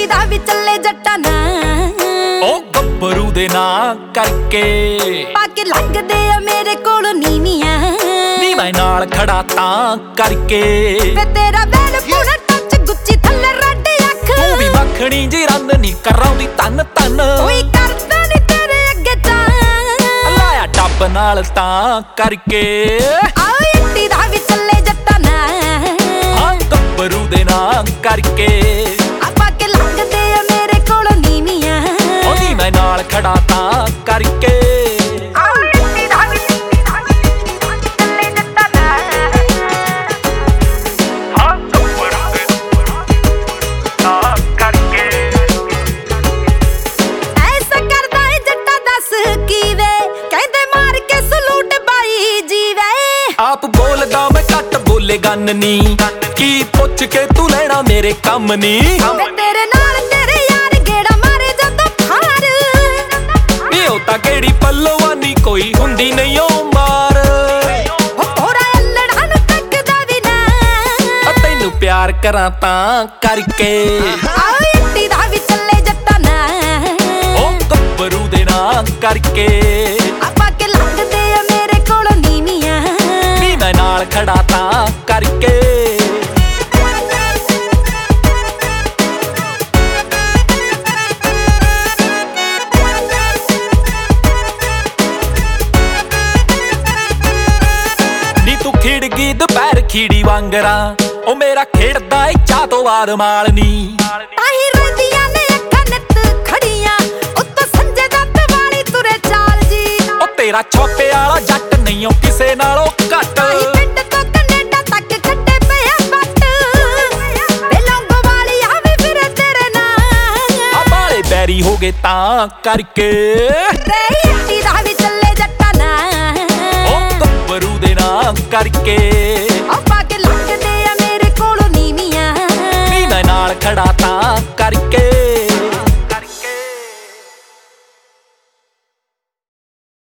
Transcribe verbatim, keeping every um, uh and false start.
ਇੱਟੀ ਦਾ ਵੀ ਚੱਲੇ ਜੱਟਾਂ ਨਾ ਉਹ ਗੱਭਰੂ ਦੇ ਨਾਂ ਕਰਕੇ ਪਾ ਕੇ ਲੰਘਦੇ ਆ ਮੇਰੇ ਕੋਲ ਨੀਵੀਆਂ ਨੀ ਮੈਂ ਨਾਲ ਖੜਾ ਤਾਂ ਕਰਕੇ ਵੇ ਤੇਰਾ ਬੈਲ ਪੂਰਾ ਟੱਚ ਗੁੱਚੀ ਥੱਲੇ ਰੱਡ ਅੱਖ ਤੂੰ ਵੀ ਮੱਖਣੀ ਜੀ ਰੰਨ ਨੀ ਕਰਾਉਂਦੀ ਤਨ ਤਨ ਕੋਈ ਕਰਦਾ ਨੀ ਤੇਰੇ ਅੱਗੇ ਤਾਂ ਲਾਇਆ ਡੱਬ ਨਾਲ ਤਾਂ ਕਰਕੇ ਆਓ ਇੱਟੀ ਦਾ ਵੀ ਚੱਲੇ ਜੱਟਾਂ ਨਾ ਹਾਂ ਗੱਭਰੂ ਦੇ ਨਾਂ ਕਰਕੇ ਪਾ ਕੇ ਲੰਘਦੇ ਆ ਮੇਰੇ ਕੋਲ ਨੀਵੀਆਂ ਉਹ ਨੀ ਮੈਂ ਨਾਲ ਖੜਾ ਤਾਂ ਕਰਕੇ ਆਪ ਬੋਲਦਾ ਮੈਂ ਘੱਟ ਬੋਲੇ ਗੰਨ ਨੀ ਕੀ ਪੁੱਛ ਕੇ ਤੂੰ ਲੈਣਾ ਮੇਰੇ ਕੰਮ ਨੀ ਵੇ ਤੇਰੇ ਨਾਲ ਤੇਰੇ ਯਾਰ ਗੇੜਾ ਮਾਰੇ ਜਦੋਂ ਫਾਰ ਇਹ ਤਾਂ ਕਿਹੜੀ ਪੱਲਵਾਨੀ ਕੋਈ ਹੁੰਦੀ ਨਹੀਂ ਓ ਮਾਰ ਹੋਰਾ ਅਲੜਾ ਨੂੰ ਤੱਕਦਾ ਵੀ ਨਾ ਤੈਨੂੰ ਪਿਆਰ ਕਰਾਂ ਤਾਂ ਕਰਕੇ ਆਓ ਇੱਟੀ ਦਾ ਵੀ ਚੱਲੇ ਜੱਟਾਂ ਨਾ ਉਹ ਗੱਭਰੂ ਦੇ ਨਾਂ ਕਰਕੇ ਆਪਾਂ ਕੇ ਲੰਘਦੇ ਆ ਮੇਰੇ ਕੋਲ ਨੀਵੀਆਂ ਨੀ ਮੈਂ ਨਾਲ ਖੜਾ ਤਾਂ ਕਰਕੇ ਨੀ ਤੂੰ ਖਿੜ ਗਈ ਦੁਪਹਿਰ ਖੀੜੀ ਵਾਂਗਰਾ ਉਹ ਮੇਰਾ ਖੇਡਦਾ ਏ ਚਾਹ ਤੋਂ ਬਾਅਦ ਮਾਲ ਨੀ ਤਾਹੀਂ ਰੋਂਦੀਆਂ ਨੇ ਅੱਖਾਂ ਨਿੱਤ ਖੜੀਆਂ ਉੱਤੋਂ ਸੰਜੇ ਦੱਤ ਵਾਲੀ ਤੁਰੇ ਚਾਲ ਜੀ ਉਹ ਤੇਰਾ ਛੋਪੇ ਵਾਲਾ ਜੱਟ ਨਹੀਂ ਓ ਕਿਸੇ ਨਾਲੋਂ ਘੱਟ ਤਾਹੀਂ ਪਿੰਡ ਤੋਂ ਕੈਨੇਡਾ ਤੱਕ ਕੱਢੇ ਪਿਆ ਬੱਟ ਵੇ ਲੌਂਗੋ ਵਾਲੀ ਆਵੇ ਫਿਰ ਤੇਰੇ ਨਾਲ ਆ ਬਾਲੇ ਬੈਰੀ ਹੋ ਗਏ ਤਾਂ ਕਰਕੇ ਤੇ ਇੱਟੀ ਦਾ ਵੀ ਚੱਲੇ ਜੱਟਾਂ ਨਾ ਉਹ ਗੱਭਰੂ ਦੇ ਨਾਂ ਕਰਕੇ